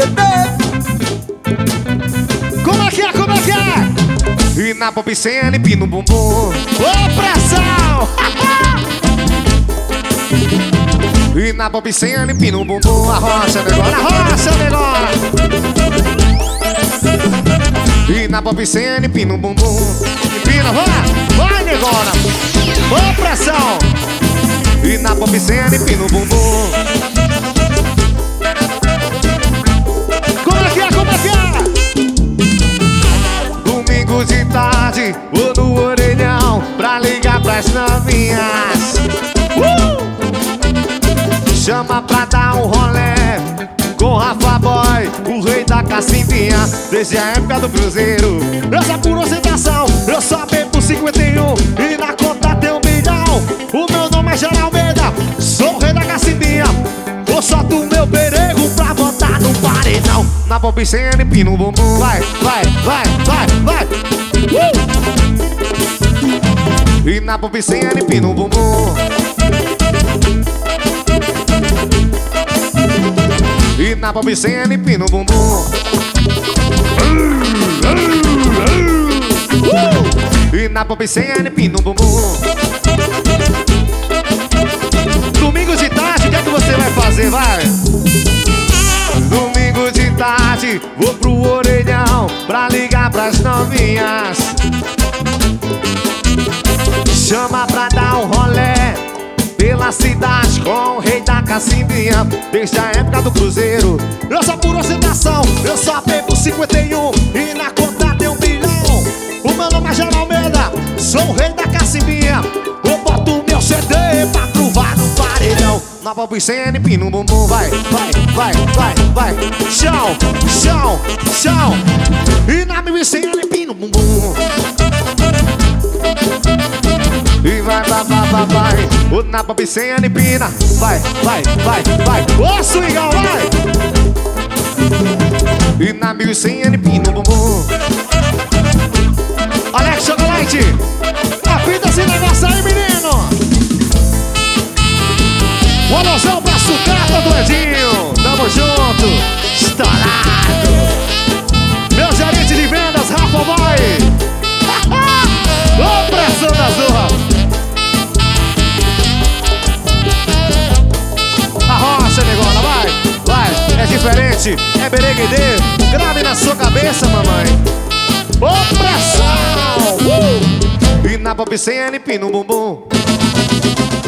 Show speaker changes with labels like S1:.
S1: Como é que é, como é que é?
S2: E na popicena empina o bumbum.
S1: Ô, pressão!
S2: E na popicena empina o bumbum. Arrocha, negócio.
S1: Arrocha, negócio!
S2: E na popicena empina o bumbum.
S1: Empina, vai, negona! Ô, pressão!
S2: E na popicena empina o bumbum.
S1: Como é que é, como é que é?
S2: Domingo de tarde, vou no orelhão pra ligar pras novinhas. Chama pra dar um rolé com Rafa Boy, o rei da cacimbinha. Desde a época do cruzeiro,
S1: Essa é por ostentação, eu só bebo 51 e na conta tem 1 bilhão. O meu nome é Geraldo Almeida, sou o rei da cacimbinha. Eu solto o meu perego pra botar no paredão.
S2: na popicena empina o bumbum.
S1: Vai, vai, vai, vai, vai.
S2: E na popicena empina o bumbum. E na popicena empina o bumbum. E na popicena empina o bumbum.
S1: Domingo de tarde, o que é que você vai fazer, vai?
S2: Domingo de tarde, vou pro orelhão pra ligar pras novinhas. Chama pra dar um rolé pela cidade com o rei da cacimbinha. Desde a época do cruzeiro,
S1: Eu sou por ostentação, eu só bebo 51 e na conta tem 1 bilhão. O meu nome é Geraldo Almeida, sou o rei da cacimbinha. Eu boto o meu CD pra provar no paredão.
S2: na popicena empina o bumbum. Vai,
S1: Vai, vai, vai, vai. Chão, chão, chão.
S2: e na popicena empina o bumbum. E vai, vai, vai, vai, vai. O na popicena empina.
S1: Vai, vai, vai, vai. Ô, swingão, vai.
S2: E na popicena empina o bumbum.
S1: Alex Chocolate, apita esse negócio aí, menino. Um alusão pra sucata do Edinho. Tamo junto, estourado. Meu gerente de vendas, Rafa Boy. Ô, pressão da zorra. Arrocha, negona, vai, vai. É diferente, é bereguedê. Grave na sua cabeça, mamãe. Ô, pressão.
S2: E na popicena empina o bumbum.